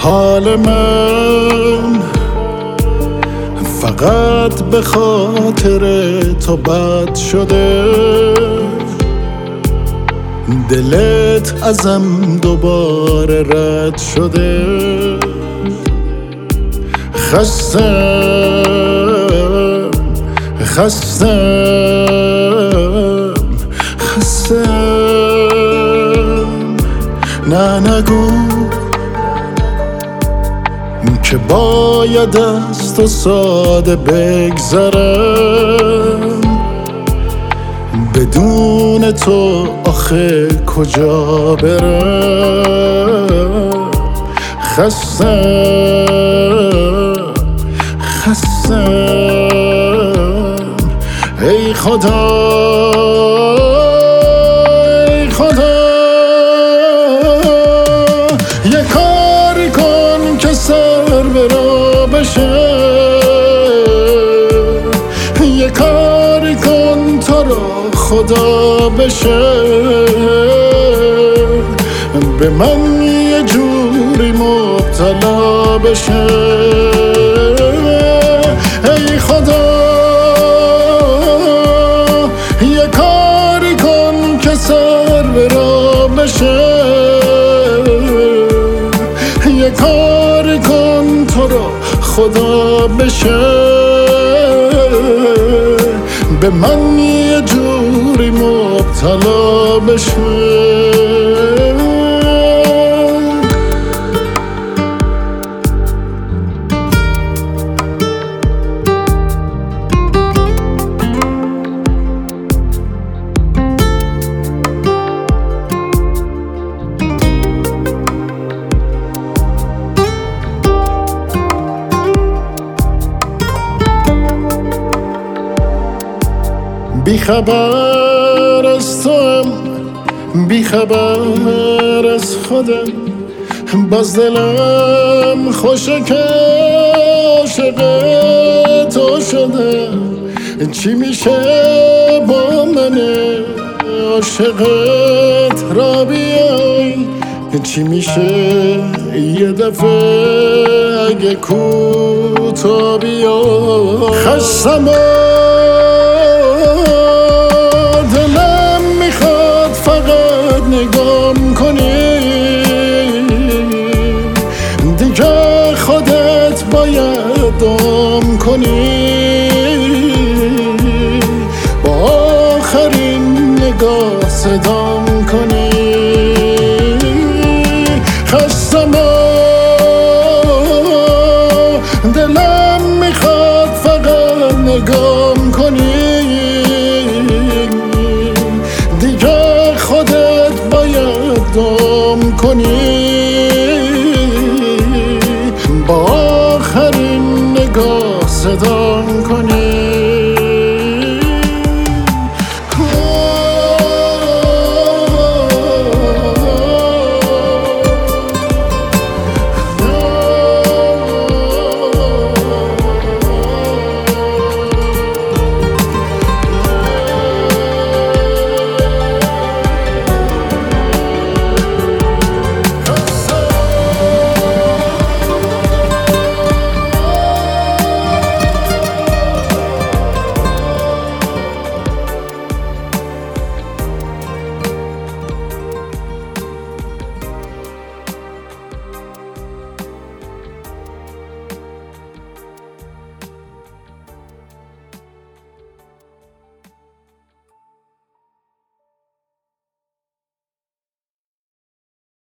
حال من فقط به خاطر تو بد شده، دلت ازم دوباره رد شده. خستم نه نگو که باید از تو ساده بگذرم، بدون تو آخه کجا برم. خستم ای خدا یه کاری کن که سر به راه بشه، یه کاری کن تا را خدا بشه، به من یه جوری مبتلا بشه. ای خدا یه کاری کن که سر به راه بشه، یه کاری کن تو را خدا بشه، به من یه جوری مبتلا بشه. بیخبر از توام، بیخبر از خودم، باز دلم خوشه که عاشق تو شده. چی میشه با من عاشقت را بیای، چی میشه یه دفعه اگه کوتا بیای. خستم